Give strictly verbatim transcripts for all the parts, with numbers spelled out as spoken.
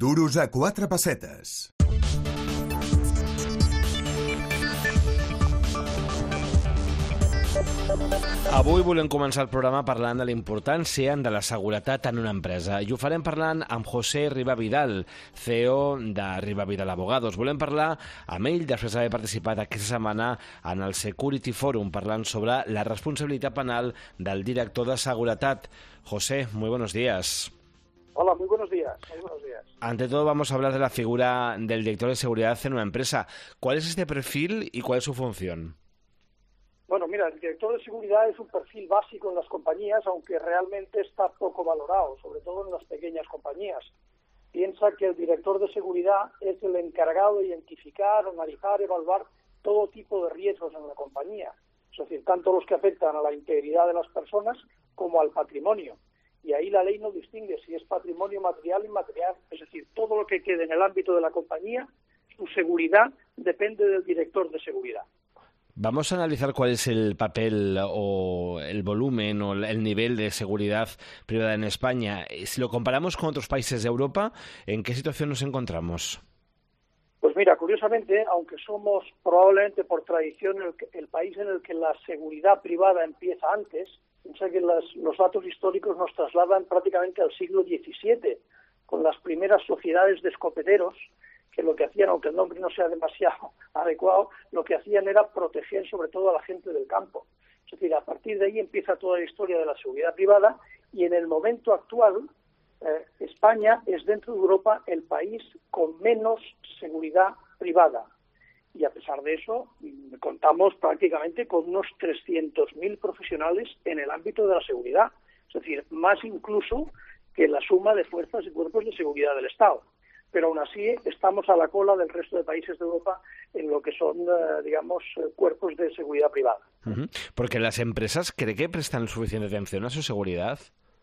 Duros a quatre pessetes. Avui volem començar el programa parlant de la importància de la seguretat en una empresa i ho farem parlant amb José Ribavidal, C E O de Ribavidal Abogados. Volem parlar amb ell després d'haver participat aquesta setmana en el Security Forum parlant sobre la responsabilitat penal del director de seguretat. José, muy buenos días. Hola, muy buenos días. Muy buenos días. Ante todo vamos a hablar de la figura del director de seguridad en una empresa. ¿Cuál es este perfil y cuál es su función? Bueno, mira, el director de seguridad es un perfil básico en las compañías, aunque realmente está poco valorado, sobre todo en las pequeñas compañías. Piensa que el director de seguridad es el encargado de identificar, analizar, evaluar todo tipo de riesgos en la compañía. Es decir, tanto los que afectan a la integridad de las personas como al patrimonio. Y ahí la ley no distingue si es patrimonio material o inmaterial. Es decir, todo lo que quede en el ámbito de la compañía, su seguridad depende del director de seguridad. Vamos a analizar cuál es el papel o el volumen o el nivel de seguridad privada en España. Si lo comparamos con otros países de Europa, ¿en qué situación nos encontramos? Pues mira, curiosamente, aunque somos probablemente por tradición el, el país en el que la seguridad privada empieza antes, piensa que las, los datos históricos nos trasladan prácticamente al siglo diecisiete, con las primeras sociedades de escopeteros, que lo que hacían, aunque el nombre no sea demasiado adecuado, lo que hacían era proteger sobre todo a la gente del campo. Es decir, a partir de ahí empieza toda la historia de la seguridad privada y en el momento actual eh, España es dentro de Europa el país con menos seguridad privada. Y a pesar de eso, contamos prácticamente con unos trescientos mil profesionales en el ámbito de la seguridad. Es decir, más incluso que la suma de fuerzas y cuerpos de seguridad del Estado. Pero aún así estamos a la cola del resto de países de Europa en lo que son, eh, digamos, cuerpos de seguridad privada. Uh-huh. Porque las empresas, ¿cree que prestan suficiente atención a su seguridad?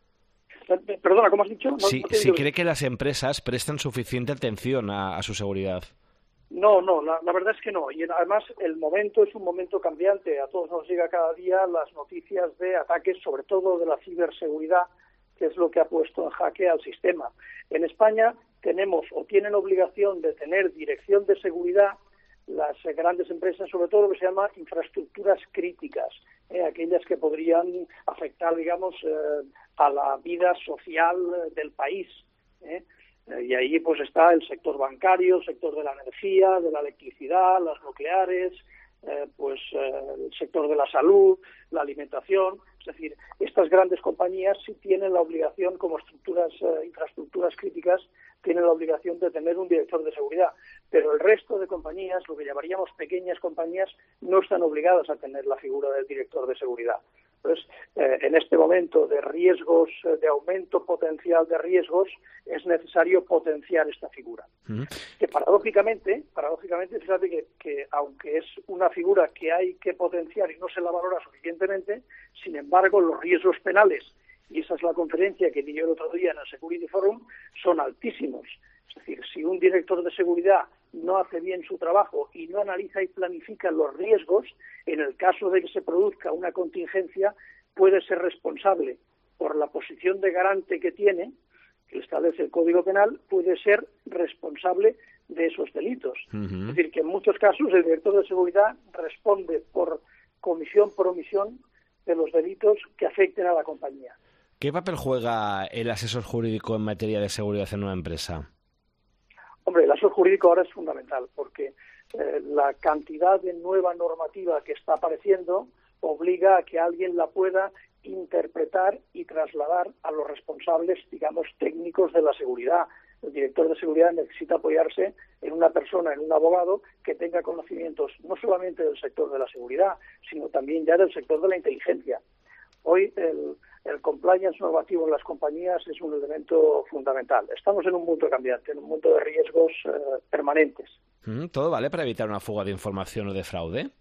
Perdona, ¿cómo has dicho? No, sí, no sí cree que las empresas prestan suficiente atención a, a su seguridad. No, no, la, la verdad es que no. Y además el momento es un momento cambiante. A todos nos llega cada día las noticias de ataques, sobre todo de la ciberseguridad, que es lo que ha puesto en jaque al sistema. En España tenemos o tienen obligación de tener dirección de seguridad las eh, grandes empresas, sobre todo lo que se llama infraestructuras críticas, eh, aquellas que podrían afectar, digamos, eh, a la vida social del país. Eh. Y ahí pues está el sector bancario, el sector de la energía, de la electricidad, las nucleares, eh, pues eh, el sector de la salud, la alimentación. Es decir, estas grandes compañías sí tienen la obligación, como estructuras, eh, infraestructuras críticas, tienen la obligación de tener un director de seguridad. Pero el resto de compañías, lo que llamaríamos pequeñas compañías, no están obligadas a tener la figura del director de seguridad. Entonces, eh, en este momento de riesgos, eh, de aumento potencial de riesgos, es necesario potenciar esta figura. Uh-huh. Que paradójicamente, paradójicamente, fíjate que, que aunque es una figura que hay que potenciar y no se la valora suficientemente, sin embargo, los riesgos penales, y esa es la conferencia que di yo el otro día en el Security Forum, son altísimos. Es decir, si un director de seguridad no hace bien su trabajo y no analiza y planifica los riesgos, en el caso de que se produzca una contingencia, puede ser responsable por la posición de garante que tiene, que establece el Código Penal, puede ser responsable de esos delitos. Uh-huh. Es decir, que en muchos casos el director de seguridad responde por comisión por omisión de los delitos que afecten a la compañía. ¿Qué papel juega el asesor jurídico en materia de seguridad en una empresa? Hombre, el asesor jurídico ahora es fundamental porque eh, la cantidad de nueva normativa que está apareciendo obliga a que alguien la pueda interpretar y trasladar a los responsables, digamos, técnicos de la seguridad. El director de seguridad necesita apoyarse en una persona, en un abogado que tenga conocimientos no solamente del sector de la seguridad, sino también ya del sector de la inteligencia. Hoy el, el compliance normativo en las compañías es un elemento fundamental. Estamos en un mundo cambiante, en un mundo de riesgos eh, permanentes. ¿Todo vale para evitar una fuga de información o de fraude?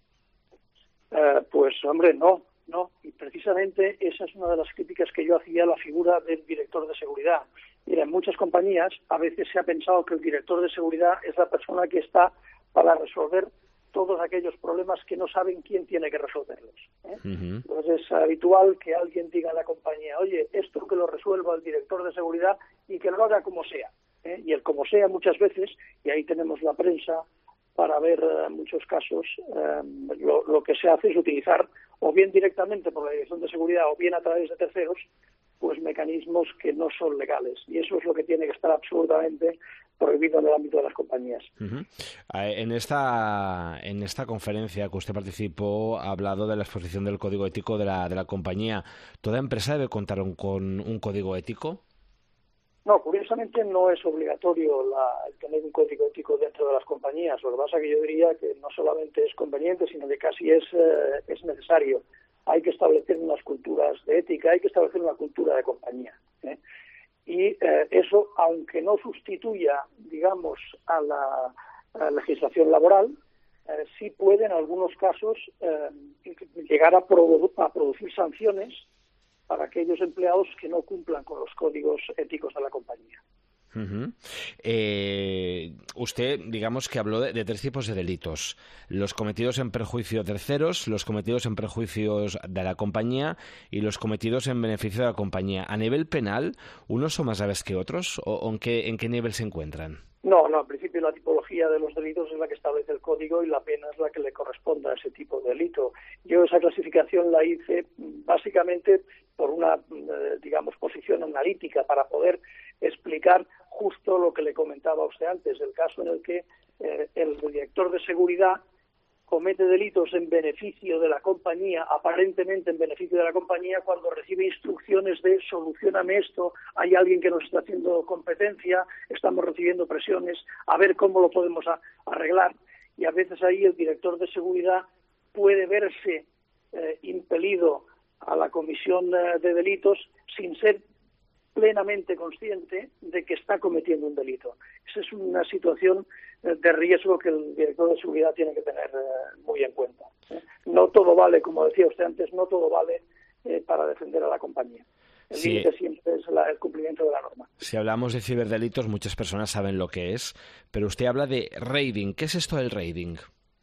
Eh, pues, hombre, no, no. Y precisamente esa es una de las críticas que yo hacía a la figura del director de seguridad. Mira, en muchas compañías a veces se ha pensado que el director de seguridad es la persona que está para resolver todos aquellos problemas que no saben quién tiene que resolverlos. ¿eh? Uh-huh. Entonces es habitual que alguien diga a la compañía, oye, esto que lo resuelva el director de seguridad y que lo haga como sea. ¿eh? Y el como sea muchas veces, y ahí tenemos la prensa para ver uh, muchos casos, eh, lo, lo que se hace es utilizar o bien directamente por la Dirección de Seguridad o bien a través de terceros, pues mecanismos que no son legales. Y eso es lo que tiene que estar absolutamente prohibido en el ámbito de las compañías. Uh-huh. En esta en esta conferencia que usted participó ha hablado de la exposición del código ético de la de la compañía. ¿Toda empresa debe contar un, con un código ético? No, curiosamente no es obligatorio la, el tener un código ético dentro de las compañías. Lo que pasa es que yo diría que no solamente es conveniente, sino que casi es, eh, es necesario. Hay que establecer unas culturas de ética, hay que establecer una cultura de compañía, ¿eh? Y eh, eso, aunque no sustituya, digamos, a la, a la legislación laboral, eh, sí puede en algunos casos eh, llegar a, produ- a producir sanciones para aquellos empleados que no cumplan con los códigos éticos de la compañía. Uh-huh. Eh, usted, digamos que habló de, de tres tipos de delitos: los cometidos en perjuicio de terceros, los cometidos en perjuicios de la compañía y los cometidos en beneficio de la compañía. A nivel penal, ¿unos son más graves que otros o, o en qué, en qué nivel se encuentran? No, no, en principio la tipología de los delitos es la que establece el código y la pena es la que le corresponde a ese tipo de delito. Yo esa clasificación la hice básicamente por una, digamos, posición analítica para poder explicar justo lo que le comentaba a usted antes, el caso en el que eh, el director de seguridad comete delitos en beneficio de la compañía, aparentemente en beneficio de la compañía, cuando recibe instrucciones de solucioname esto, hay alguien que nos está haciendo competencia, estamos recibiendo presiones, a ver cómo lo podemos a, arreglar. Y a veces ahí el director de seguridad puede verse eh, impelido a la comisión eh, de delitos sin ser plenamente consciente de que está cometiendo un delito. Esa es una situación de riesgo que el director de seguridad tiene que tener eh, muy en cuenta. ¿eh? No todo vale, como decía usted antes, no todo vale eh, para defender a la compañía. El sí. límite siempre es la, el cumplimiento de la norma. Si hablamos de ciberdelitos, muchas personas saben lo que es, pero usted habla de raiding. ¿Qué es esto del raiding?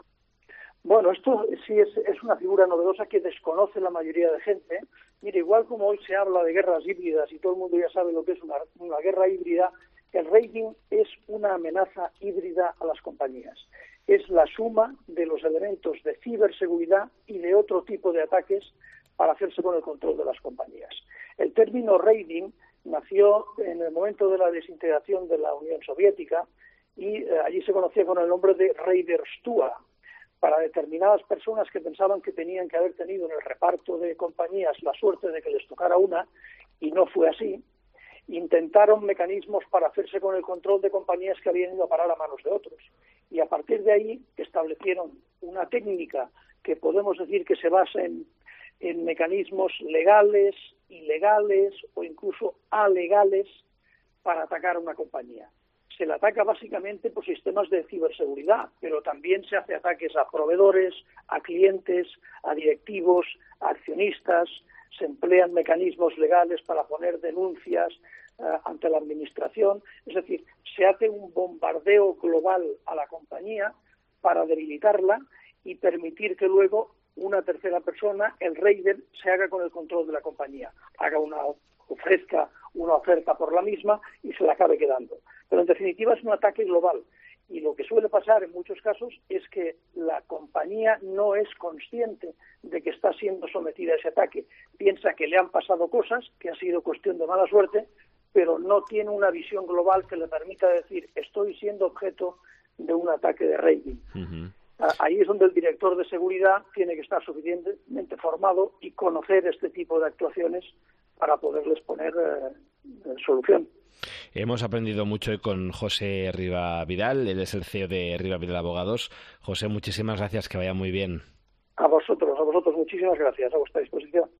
Bueno, esto sí es, es una figura novedosa que desconoce la mayoría de gente. Mire, igual como hoy se habla de guerras híbridas y todo el mundo ya sabe lo que es una, una guerra híbrida, el raiding es una amenaza híbrida a las compañías. Es la suma de los elementos de ciberseguridad y de otro tipo de ataques para hacerse con el control de las compañías. El término raiding nació en el momento de la desintegración de la Unión Soviética y eh, allí se conocía con el nombre de Raiderstua, para determinadas personas que pensaban que tenían que haber tenido en el reparto de compañías la suerte de que les tocara una, y no fue así. Intentaron mecanismos para hacerse con el control de compañías que habían ido a parar a manos de otros. Y a partir de ahí establecieron una técnica que podemos decir que se basa en, en mecanismos legales, ilegales o incluso alegales para atacar a una compañía. Se le ataca básicamente por sistemas de ciberseguridad, pero también se hace ataques a proveedores, a clientes, a directivos, a accionistas. Se emplean mecanismos legales para poner denuncias uh, ante la administración. Es decir, se hace un bombardeo global a la compañía para debilitarla y permitir que luego una tercera persona, el raider, se haga con el control de la compañía, haga una ofrezca una oferta por la misma y se la acabe quedando. Pero en definitiva es un ataque global y lo que suele pasar en muchos casos es que la compañía no es consciente de que está siendo sometida a ese ataque. Piensa que le han pasado cosas, que ha sido cuestión de mala suerte, pero no tiene una visión global que le permita decir estoy siendo objeto de un ataque de raiding. Uh-huh. Ahí es donde el director de seguridad tiene que estar suficientemente formado y conocer este tipo de actuaciones para poderles poner eh, solución. Hemos aprendido mucho hoy con José Riba Vidal, él es el C E O de Riba Vidal Abogados. José, muchísimas gracias, que vaya muy bien. A vosotros, a vosotros muchísimas gracias, a vuestra disposición.